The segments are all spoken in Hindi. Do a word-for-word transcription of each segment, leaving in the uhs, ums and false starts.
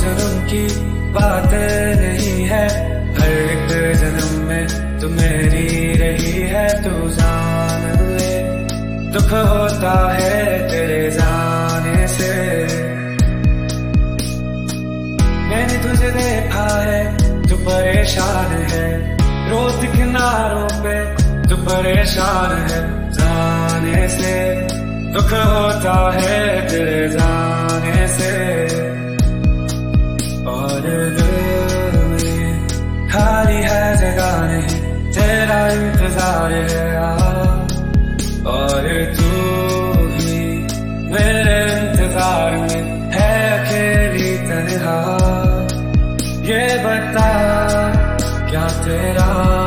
जन्म की बातें नहीं है, हर एक जन्म में तू मेरी रही है। तू जान ले दुख होता है तेरे जाने से, मैंने तुझे देखा है तू परेशान है, रोज किनारों पे तू परेशान है। जाने से दुख होता है तेरे जाने से, और दिल में खाली है जगह नहीं, तेरा इंतजार है। और तू ही मेरे इंतजार में है अकेली तन्हा। ये बता क्या तेरा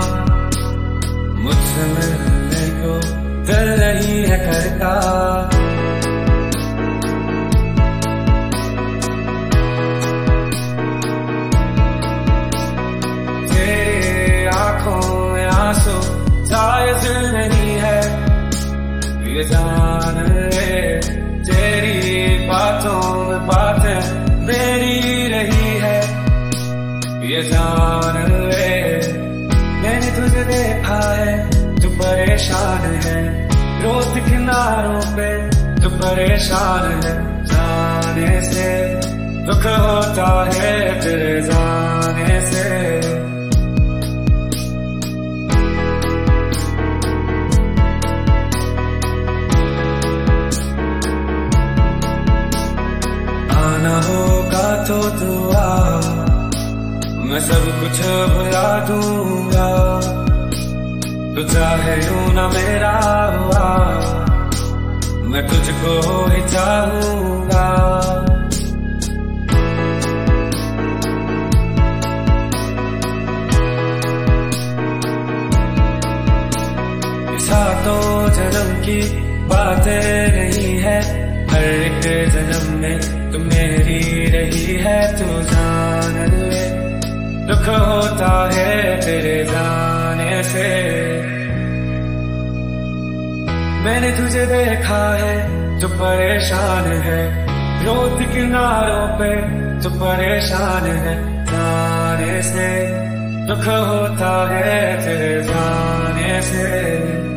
मुझसे मिलने को दिल नहीं है करता। तेरी आंखों में आंसू जायज नहीं है, ये जान ले तेरी बातों में बातें मेरी रही है। ये जान ले मैंने तुझे देखा है तू परेशान है, रोज किनारों पे तू परेशान है। जाने से दुख होता है तेरे जाने से, आना होगा तो तू आ, मैं सब कुछ भुला दूंगा। तू चाहे यूं ना मेरा हुआ, मैं तुझको ही चाहूंगा। सातों जन्म की बातें नहीं है, हर एक जन्म में तू मेरी रही है। तू जान ले दुख होता है तेरे जाने से, मैंने तुझे देखा है तू परेशान है, रोज किनारों पे तू परेशान है। जाने से दुख होता है तेरे जाने से।